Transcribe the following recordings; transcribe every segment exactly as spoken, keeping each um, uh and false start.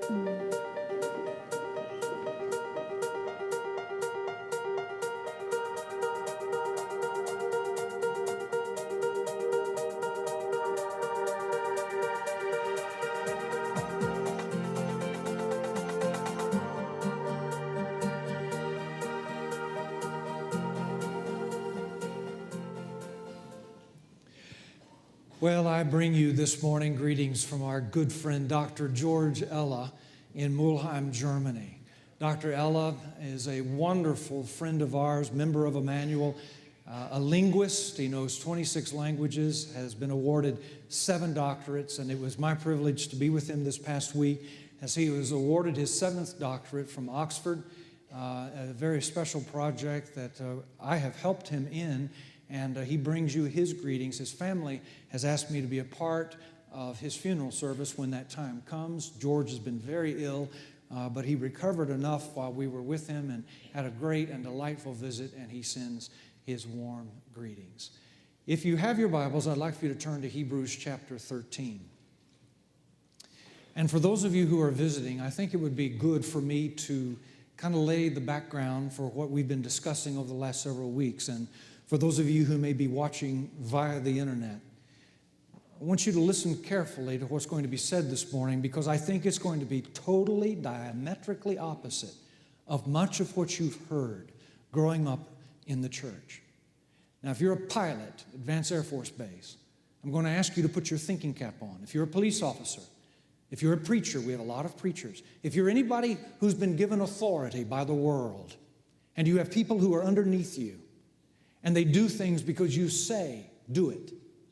Well, I bring you this morning greetings from our good friend, Doctor George Ella in Mulheim, Germany. Doctor Ella is a wonderful friend of ours, member of Emmanuel, uh, a linguist. He knows twenty-six languages, has been awarded seven doctorates, and it was my privilege to be with him this past week as he was awarded his seventh doctorate from Oxford, uh, a very special project that uh, I have helped him in. And uh, he brings you his greetings. His family has asked me to be a part of his funeral service when that time comes. George has been very ill, uh, but he recovered enough while we were with him and had a great and delightful visit, and he sends his warm greetings. If you have your Bibles, I'd like for you to turn to Hebrews chapter thirteen. And for those of you who are visiting, I think it would be good for me to kind of lay the background for what we've been discussing over the last several weeks. And for those of you who may be watching via the internet, I want you to listen carefully to what's going to be said this morning, because I think it's going to be totally diametrically opposite of much of what you've heard growing up in the church. Now, if you're a pilot, Advanced Air Force Base, I'm going to ask you to put your thinking cap on. If you're a police officer, if you're a preacher, we have a lot of preachers. If you're anybody who's been given authority by the world, and you have people who are underneath you, and they do things because you say, do it.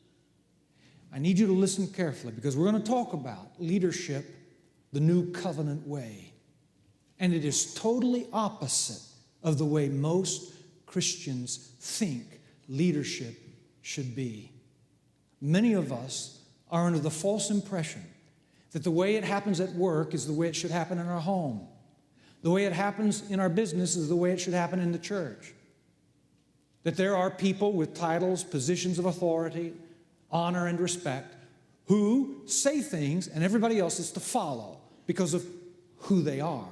I need you to listen carefully, because we're going to talk about leadership the new covenant way. And it is totally opposite of the way most Christians think leadership should be. Many of us are under the false impression that the way it happens at work is the way it should happen in our home. The way it happens in our business is the way it should happen in the church. That there are people with titles, positions of authority, honor, and respect who say things and everybody else is to follow because of who they are.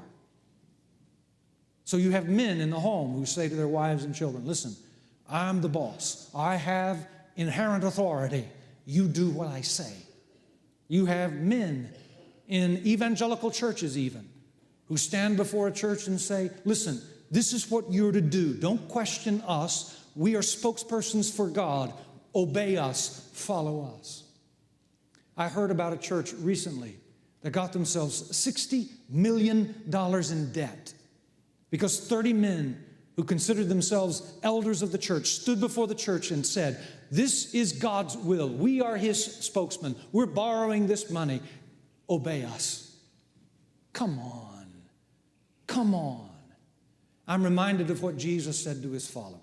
So you have men in the home who say to their wives and children, listen, I'm the boss. I have inherent authority. You do what I say. You have men in evangelical churches even who stand before a church and say, listen, this is what you're to do. Don't question us. We are spokespersons for God. Obey us. Follow us. I heard about a church recently that got themselves sixty million dollars in debt because thirty men who considered themselves elders of the church stood before the church and said, this is God's will. We are His spokesman. We're borrowing this money. Obey us. Come on. Come on. I'm reminded of what Jesus said to His followers.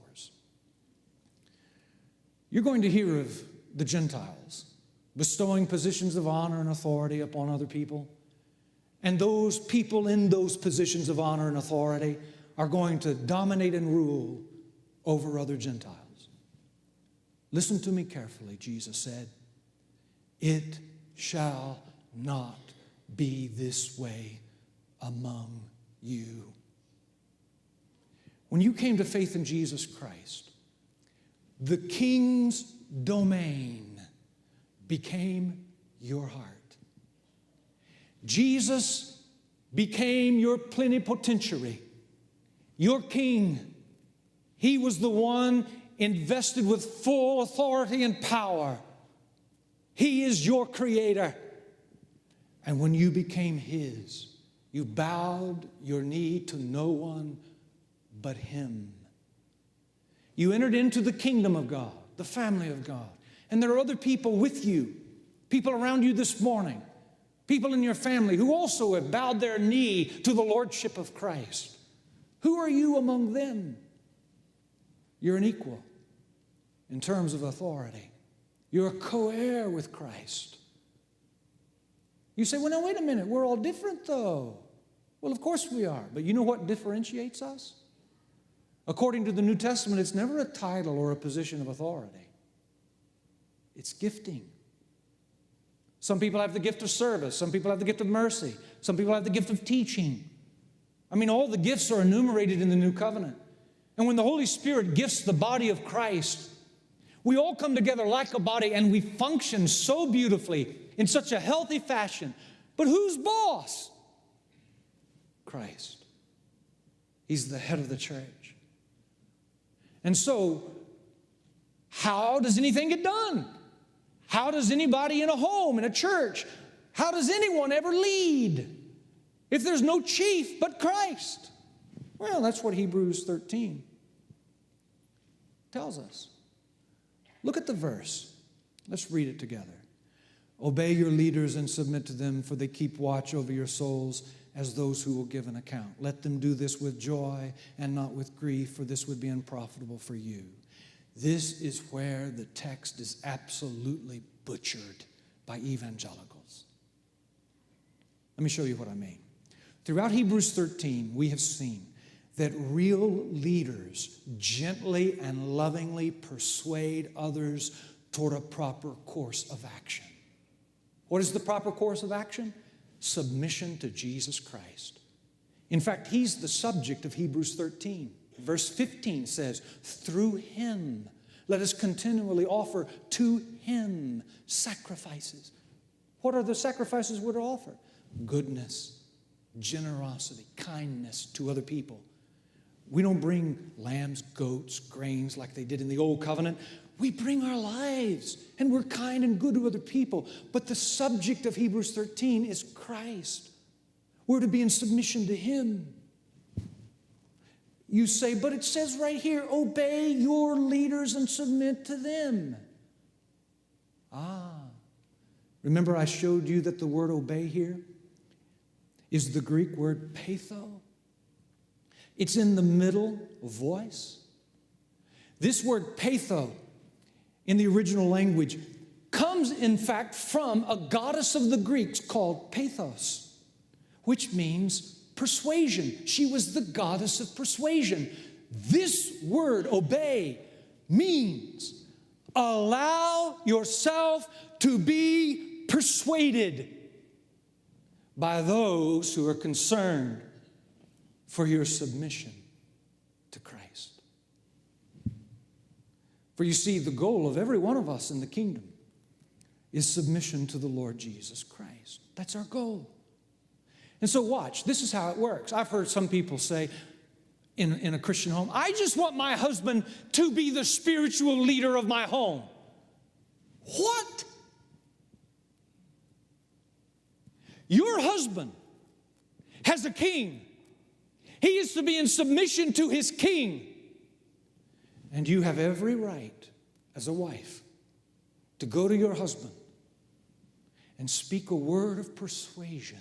You're going to hear of the Gentiles bestowing positions of honor and authority upon other people. And those people in those positions of honor and authority are going to dominate and rule over other Gentiles. Listen to me carefully, Jesus said. It shall not be this way among you. When you came to faith in Jesus Christ, the King's domain became your heart. Jesus became your plenipotentiary, your king. He was the one invested with full authority and power. He is your creator. And when you became His, you bowed your knee to no one but Him. You entered into the kingdom of God, the family of God. And there are other people with you, people around you this morning, people in your family who also have bowed their knee to the lordship of Christ. Who are you among them? You're an equal in terms of authority. You're a co-heir with Christ. You say, well, now, wait a minute. We're all different, though. Well, of course we are. But you know what differentiates us? According to the New Testament, it's never a title or a position of authority. It's gifting. Some people have the gift of service. Some people have the gift of mercy. Some people have the gift of teaching. I mean, all the gifts are enumerated in the New Covenant. And when the Holy Spirit gifts the body of Christ, we all come together like a body and we function so beautifully in such a healthy fashion. But who's boss? Christ. He's the head of the church. And so, how does anything get done? How does anybody in a home, in a church, how does anyone ever lead if there's no chief but Christ? Well, that's what Hebrews thirteen tells us. Look at the verse. Let's read it together. Obey your leaders and submit to them, for they keep watch over your souls as those who will give an account. Let them do this with joy and not with grief, for this would be unprofitable for you. This is where the text is absolutely butchered by evangelicals. Let me show you what I mean. Throughout Hebrews thirteen, we have seen that real leaders gently and lovingly persuade others toward a proper course of action. What is the proper course of action? Submission to Jesus Christ. In fact, He's the subject of Hebrews thirteen. Verse fifteen says, through Him, let us continually offer to Him sacrifices. What are the sacrifices we're to offer? Goodness, generosity, kindness to other people. We don't bring lambs, goats, grains like they did in the Old Covenant. We bring our lives, and we're kind and good to other people. But the subject of Hebrews thirteen is Christ. We're to be in submission to Him. You say, but it says right here, obey your leaders and submit to them. Ah, remember I showed you that the word obey here is the Greek word peitho. It's in the middle voice. This word peitho in the original language comes, in fact, from a goddess of the Greeks called Pathos, which means persuasion. She was the goddess of persuasion. This word, obey, means allow yourself to be persuaded by those who are concerned for your submission to Christ. For you see, the goal of every one of us in the kingdom is submission to the Lord Jesus Christ. That's our goal. And so watch, this is how it works. I've heard some people say in, in a Christian home, I just want my husband to be the spiritual leader of my home. What? Your husband has a king. He is to be in submission to his king. And you have every right as a wife to go to your husband and speak a word of persuasion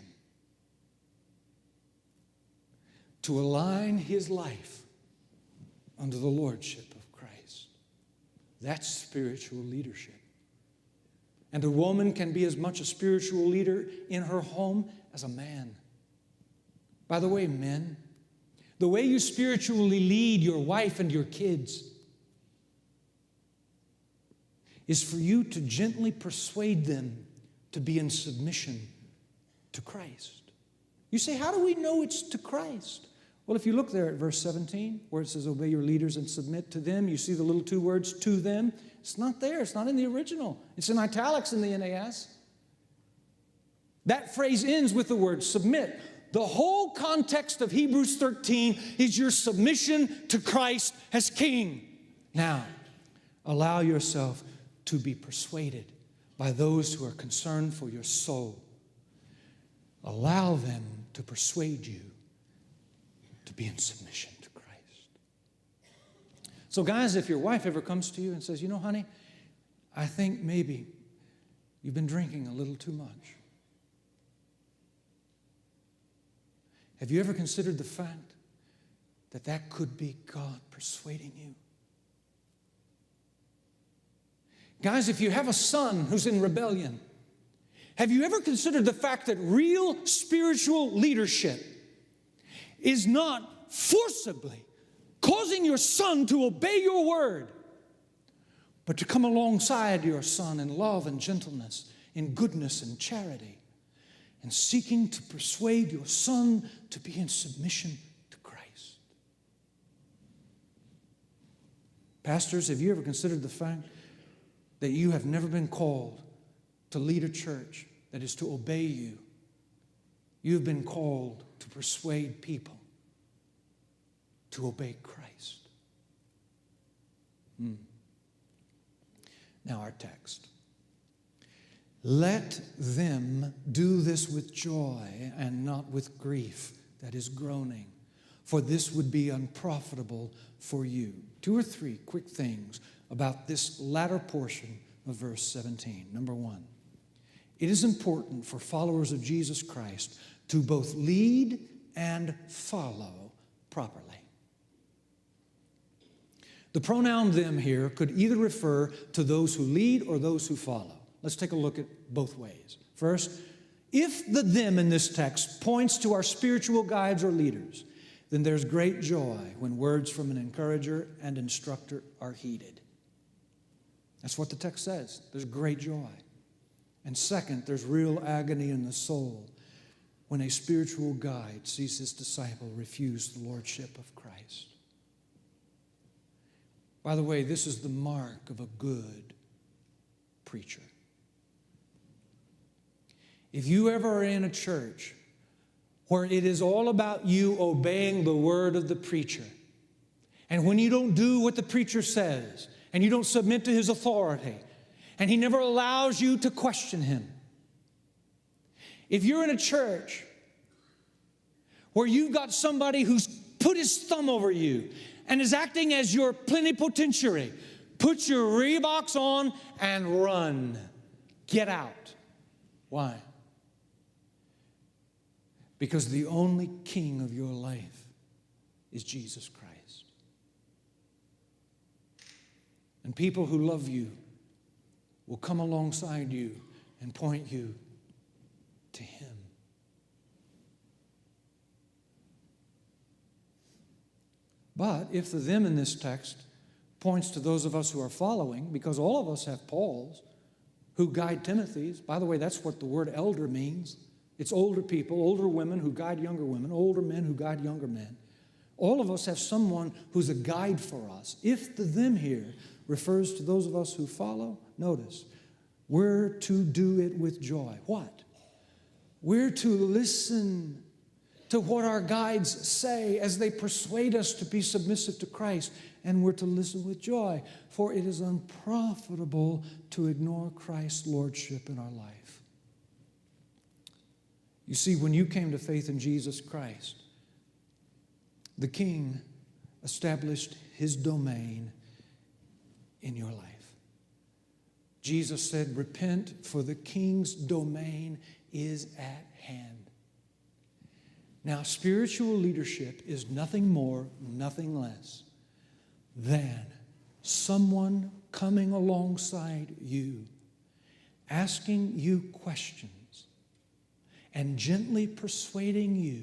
to align his life under the lordship of Christ. That's spiritual leadership. And a woman can be as much a spiritual leader in her home as a man. By the way, men, the way you spiritually lead your wife and your kids is for you to gently persuade them to be in submission to Christ. You say, how do we know it's to Christ? Well, if you look there at verse seventeen, where it says, obey your leaders and submit to them, you see the little two words, to them. It's not there. It's not in the original. It's in italics in the N A S. That phrase ends with the word submit. The whole context of Hebrews thirteen is your submission to Christ as King. Now, allow yourself to be persuaded by those who are concerned for your soul. Allow them to persuade you to be in submission to Christ. So guys, if your wife ever comes to you and says, you know, honey, I think maybe you've been drinking a little too much. Have you ever considered the fact that that could be God persuading you? Guys, if you have a son who's in rebellion, have you ever considered the fact that real spiritual leadership is not forcibly causing your son to obey your word, but to come alongside your son in love and gentleness in goodness and charity, and seeking to persuade your son to be in submission to Christ. Pastors, have you ever considered the fact that you have never been called to lead a church that is to obey you? You have been called to persuade people to obey Christ. Hmm. Now our text. Let them do this with joy and not with grief, that is groaning, for this would be unprofitable for you. Two or three quick things about this latter portion of verse seventeen. Number one, it is important for followers of Jesus Christ to both lead and follow properly. The pronoun them here could either refer to those who lead or those who follow. Let's take a look at both ways. First, if the them in this text points to our spiritual guides or leaders, then there's great joy when words from an encourager and instructor are heeded. That's what the text says. There's great joy. And second, there's real agony in the soul when a spiritual guide sees his disciple refuse the lordship of Christ. By the way, this is the mark of a good preacher. If you ever are in a church where it is all about you obeying the word of the preacher, and when you don't do what the preacher says, and you don't submit to his authority, and he never allows you to question him, if you're in a church where you've got somebody who's put his thumb over you and is acting as your plenipotentiary, put your Reeboks on and run. Get out. Why? Because the only king of your life is Jesus Christ. And people who love you will come alongside you and point you to him. But if the them in this text points to those of us who are following, because all of us have Pauls who guide Timothy's. By the way, that's what the word elder means. It's older people, older women who guide younger women, older men who guide younger men. All of us have someone who's a guide for us. If the them here refers to those of us who follow, notice, we're to do it with joy. What? We're to listen to what our guides say as they persuade us to be submissive to Christ, and we're to listen with joy, for it is unprofitable to ignore Christ's lordship in our life. You see, when you came to faith in Jesus Christ, the King established his domain in your life. Jesus said, repent, for the King's domain is at hand. Now, spiritual leadership is nothing more, nothing less than someone coming alongside you, asking you questions, and gently persuading you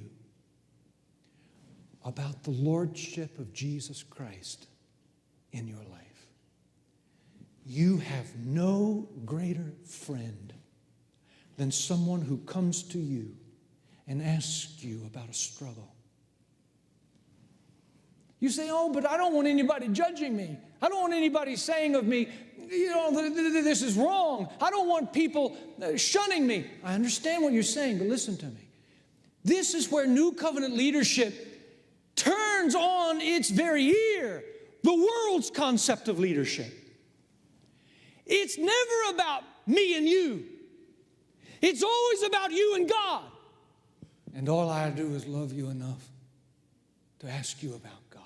about the lordship of Jesus Christ in your life. You have no greater friend than someone who comes to you and asks you about a struggle. You say, oh, but I don't want anybody judging me. I don't want anybody saying of me, you know, this is wrong. I don't want people shunning me. I understand what you're saying, but listen to me. This is where New Covenant leadership turns on its very ear the world's concept of leadership. It's never about me and you. It's always about you and God. And all I do is love you enough to ask you about God.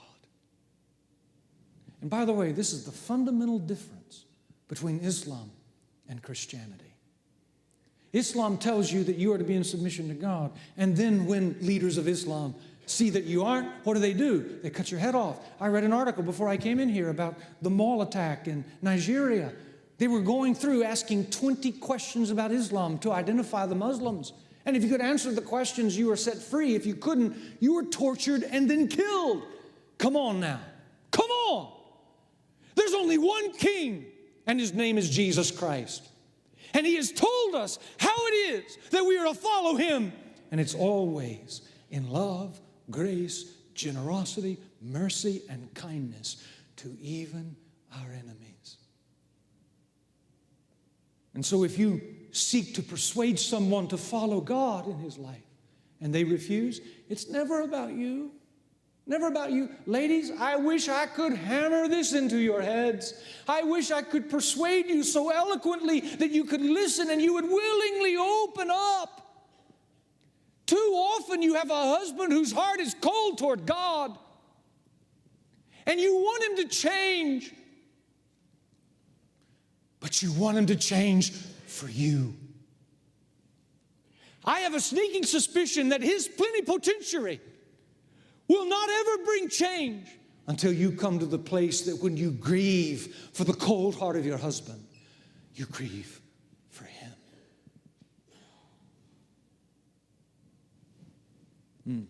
And by the way, this is the fundamental difference between Islam and Christianity. Islam tells you that you are to be in submission to God. And then when leaders of Islam see that you aren't, what do they do? They cut your head off. I read an article before I came in here about the mall attack in Nigeria. They were going through asking twenty questions about Islam to identify the Muslims. And if you could answer the questions, you were set free. If you couldn't, you were tortured and then killed. Come on now. Come on. There's only one king, and his name is Jesus Christ. And He has told us how it is that we are to follow Him. And it's always in love, grace, generosity, mercy, and kindness to even our enemies. And so if you seek to persuade someone to follow God in his life and they refuse, it's never about you. Never about you. Ladies, I wish I could hammer this into your heads. I wish I could persuade you so eloquently that you could listen and you would willingly open up. Too often you have a husband whose heart is cold toward God, and you want him to change, but you want him to change for you. I have a sneaking suspicion that his plenipotentiary will not ever bring change until you come to the place that when you grieve for the cold heart of your husband, you grieve for him. Hmm.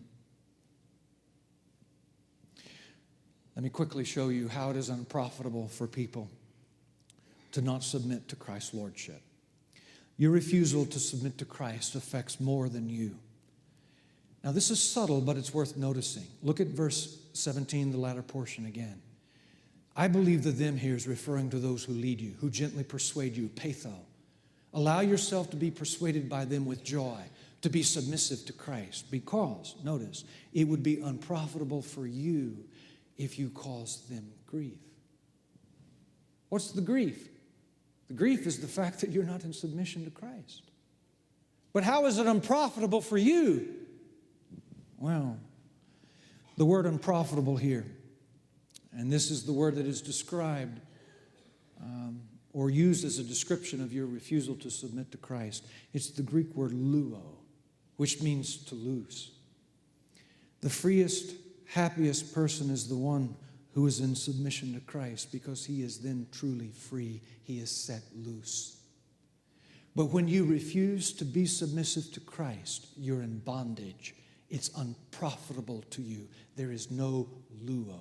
Let me quickly show you how it is unprofitable for people to not submit to Christ's lordship. Your refusal to submit to Christ affects more than you. Now, this is subtle, but it's worth noticing. Look at verse seventeen, the latter portion again. I believe the them here is referring to those who lead you, who gently persuade you, patho. Allow yourself to be persuaded by them with joy, to be submissive to Christ, because, notice, it would be unprofitable for you if you caused them grief. What's the grief? The grief is the fact that you're not in submission to Christ. But how is it unprofitable for you? Well, the word unprofitable here, and this is the word that is described um, or used as a description of your refusal to submit to Christ. It's the Greek word luo, which means to lose. The freest, happiest person is the one who is in submission to Christ, because he is then truly free. He is set loose. But when you refuse to be submissive to Christ, you're in bondage. It's unprofitable to you. There is no luo.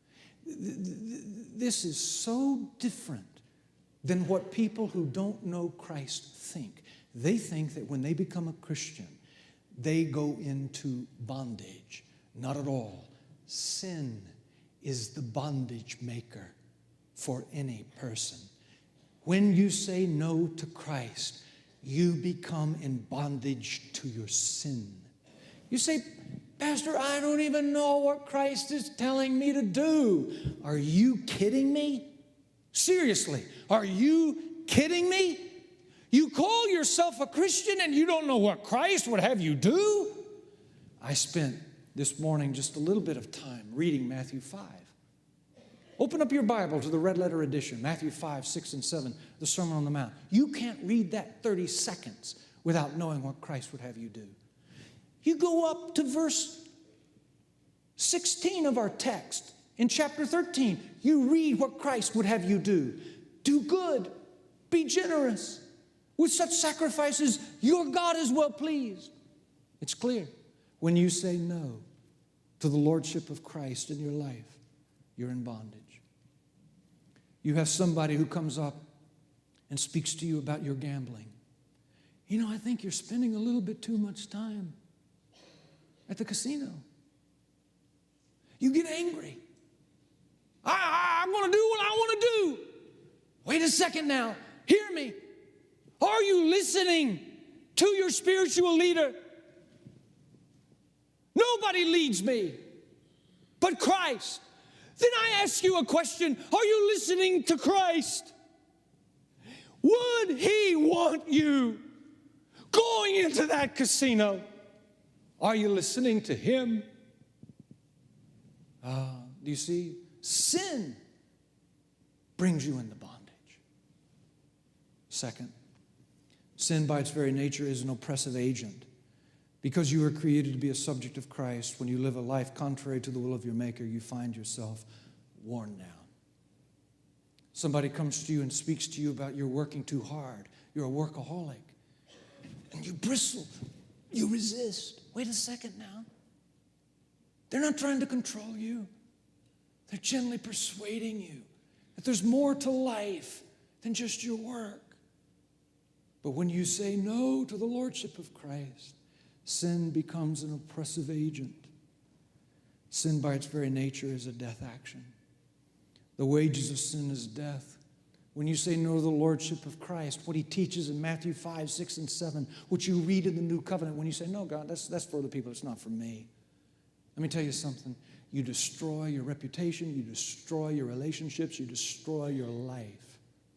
This is so different than what people who don't know Christ think. They think that when they become a Christian, they go into bondage. Not at all. Sin is the bondage maker for any person. When you say no to Christ, you become in bondage to your sin. You say, Pastor, I don't even know what Christ is telling me to do. Are you kidding me? Seriously, are you kidding me? You call yourself a Christian and you don't know what Christ would have you do? I spent this morning just a little bit of time reading Matthew five. Open up your Bible to the red letter edition, Matthew five, six, and seven, the Sermon on the Mount. You can't read that thirty seconds without knowing what Christ would have you do. You go up to verse sixteen of our text. In chapter thirteen, you read what Christ would have you do. Do good. Be generous. With such sacrifices, your God is well pleased. It's clear. When you say no to the lordship of Christ in your life, you're in bondage. You have somebody who comes up and speaks to you about your gambling. You know, I think you're spending a little bit too much time at the casino. You get angry. I, I, I'm going to do what I want to do. Wait a second now. Hear me. Are you listening to your spiritual leader? Nobody leads me but Christ. Then I ask you a question. Are you listening to Christ? Would he want you going into that casino? Are you listening to him? Uh, do you see? Sin brings you into bondage. Second, sin by its very nature is an oppressive agent. Because you were created to be a subject of Christ, when you live a life contrary to the will of your Maker, you find yourself worn down. Somebody comes to you and speaks to you about you're working too hard. You're a workaholic. And you bristle. You resist. Wait a second now. They're not trying to control you. They're gently persuading you that there's more to life than just your work. But when you say no to the lordship of Christ, sin becomes an oppressive agent. Sin by its very nature is a death action. The wages of sin is death. When you say no to the lordship of Christ, what he teaches in Matthew five, six, and seven, what you read in the New Covenant, when you say, no, God, that's, that's for other people, it's not for me. Let me tell you something. You destroy your reputation, you destroy your relationships, you destroy your life.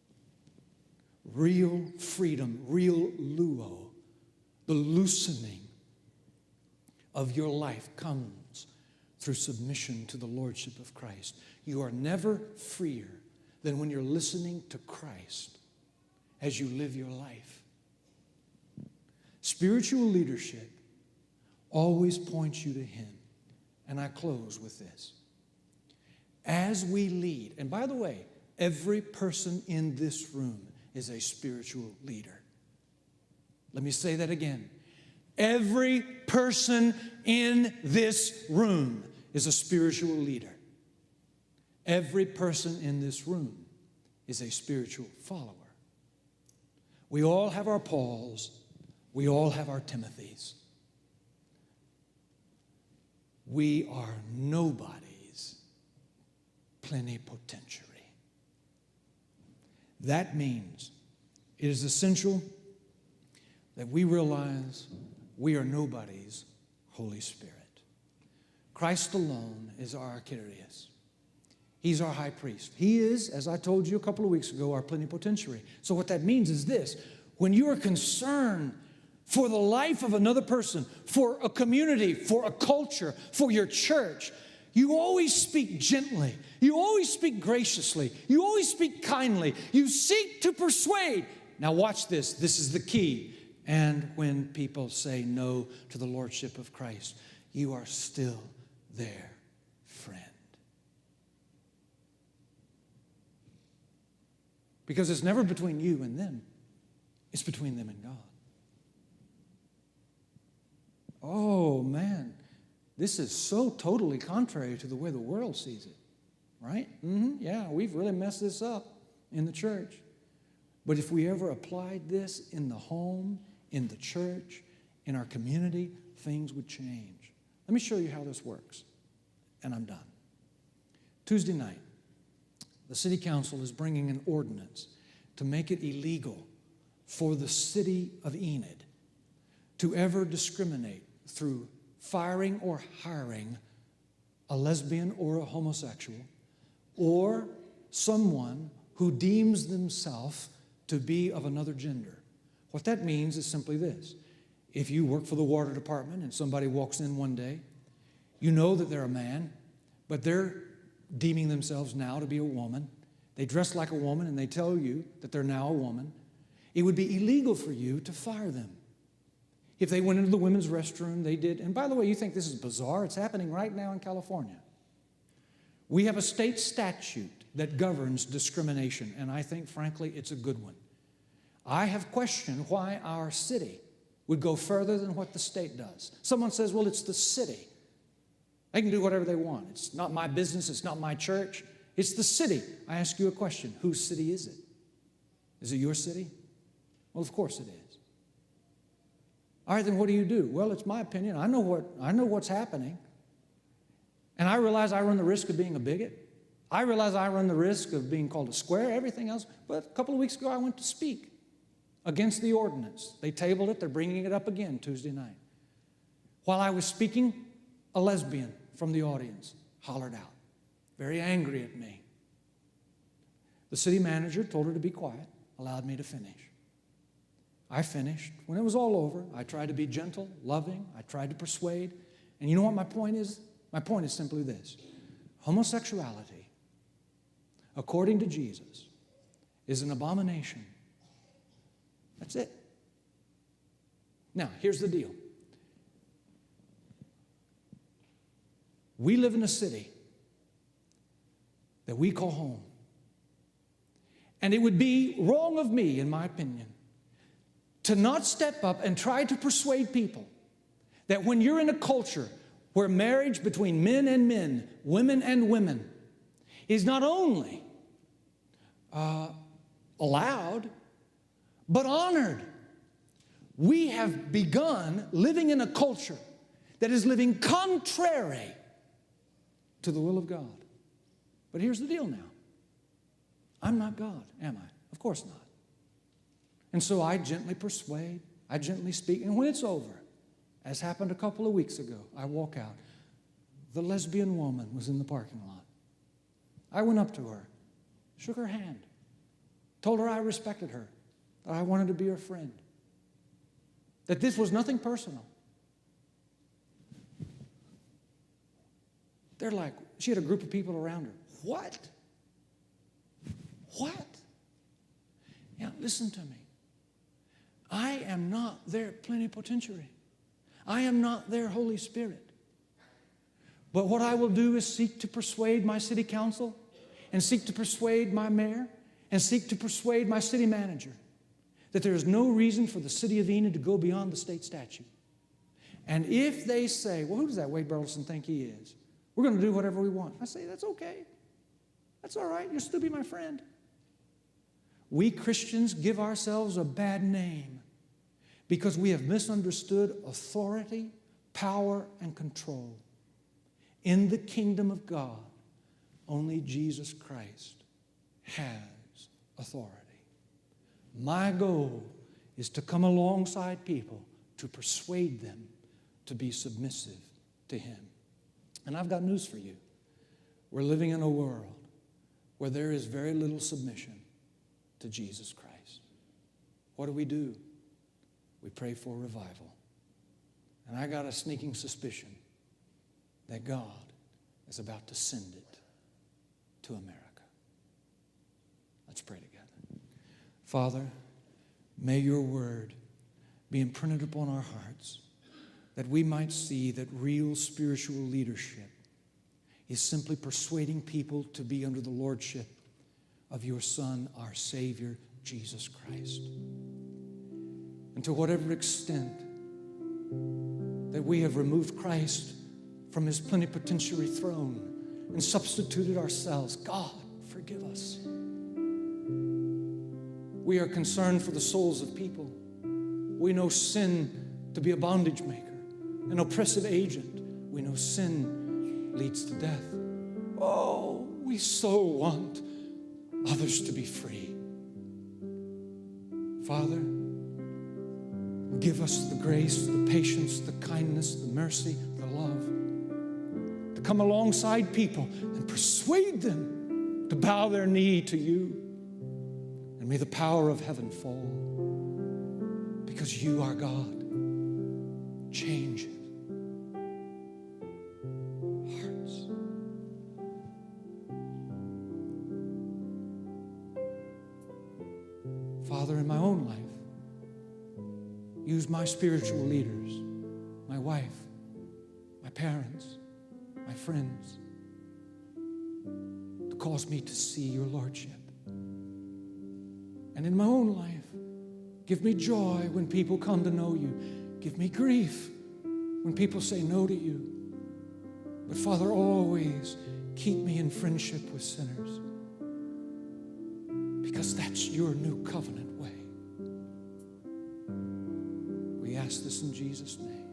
Real freedom, real luo, the loosening of your life comes through submission to the lordship of Christ. You are never freer than when you're listening to Christ as you live your life. Spiritual leadership always points you to Him. And I close with this. As we lead, and by the way, every person in this room is a spiritual leader. Let me say that again. Every person in this room is a spiritual leader. Every person in this room is a spiritual follower. We all have our Pauls. We all have our Timothys. We are nobody's plenipotentiary. That means it is essential that we realize we are nobody's Holy Spirit. Christ alone is our Architurius. He's our high priest. He is, as I told you a couple of weeks ago, our plenipotentiary. So what that means is this: when you are concerned for the life of another person, for a community, for a culture, for your church, you always speak gently. You always speak graciously. You always speak kindly. You seek to persuade. Now watch this. This is the key. And when people say no to the lordship of Christ, you are still their friend. Because it's never between you and them. It's between them and God. Oh, man. This is so totally contrary to the way the world sees it. Right? Mm-hmm. Yeah, we've really messed this up in the church. But if we ever applied this in the home, in the church, in our community, things would change. Let me show you how this works. And I'm done. Tuesday night, the city council is bringing an ordinance to make it illegal for the city of Enid to ever discriminate through firing or hiring a lesbian or a homosexual or someone who deems themselves to be of another gender. What that means is simply this. If you work for the water department and somebody walks in one day, you know that they're a man, but they're deeming themselves now to be a woman. They dress like a woman and they tell you that they're now a woman. It would be illegal for you to fire them. If they went into the women's restroom, they did. And by the way, you think this is bizarre? It's happening right now in California. We have a state statute that governs discrimination, and I think, frankly, it's a good one. I have questioned why our city would go further than what the state does. Someone says, well, it's the city. They can do whatever they want. It's not my business. It's not my church. It's the city. I ask you a question. Whose city is it? Is it your city? Well, of course it is. All right, then what do you do? Well, it's my opinion. I know what, I know what's happening. And I realize I run the risk of being a bigot. I realize I run the risk of being called a square, everything else. But a couple of weeks ago, I went to speak against the ordinance. They tabled it. They're bringing it up again Tuesday night. While I was speaking, a lesbian from the audience hollered out, very angry at me. The city manager told her to be quiet, allowed me to finish. I finished. When it was all over, I tried to be gentle, loving. I tried to persuade. And you know what my point is? My point is simply this. Homosexuality, according to Jesus, is an abomination. That's it. Now, here's the deal. We live in a city that we call home. And it would be wrong of me, in my opinion, to not step up and try to persuade people that when you're in a culture where marriage between men and men, women and women, is not only uh, allowed, but honored. We have begun living in a culture that is living contrary to the will of God. But here's the deal now. I'm not God, am I? Of course not. And so I gently persuade, I gently speak, and when it's over, as happened a couple of weeks ago, I walk out. The lesbian woman was in the parking lot. I went up to her, shook her hand, told her I respected her, that I wanted to be her friend, that this was nothing personal. They're like, she had a group of people around her. What? What? Now, listen to me. I am not their plenipotentiary. I am not their Holy Spirit. But what I will do is seek to persuade my city council and seek to persuade my mayor and seek to persuade my city manager that there is no reason for the city of Enid to go beyond the state statute. And if they say, well, who does that Wade Burleson think he is? We're going to do whatever we want. I say, that's okay. That's all right. You'll still be my friend. We Christians give ourselves a bad name because we have misunderstood authority, power, and control. In the kingdom of God, only Jesus Christ has authority. My goal is to come alongside people to persuade them to be submissive to Him. And I've got news for you. We're living in a world where there is very little submission to Jesus Christ. What do we do? We pray for revival. And I got a sneaking suspicion that God is about to send it to America. Let's pray together. Father, may your word be imprinted upon our hearts that we might see that real spiritual leadership is simply persuading people to be under the lordship of your Son, our Savior, Jesus Christ. And to whatever extent that we have removed Christ from His plenipotentiary throne and substituted ourselves, God, forgive us. We are concerned for the souls of people. We know sin to be a bondage maker, an oppressive agent. We know sin leads to death. Oh, we so want others to be free. Father, give us the grace, the patience, the kindness, the mercy, the love to come alongside people and persuade them to bow their knee to you. And may the power of heaven fall because you are God. Change hearts. Father, in my own life, use my spiritual leaders, my wife, my parents, my friends, to cause me to see your lordship. And in my own life, give me joy when people come to know you. Give me grief when people say no to you. But Father, always keep me in friendship with sinners because that's your new covenant way. We ask this in Jesus' name.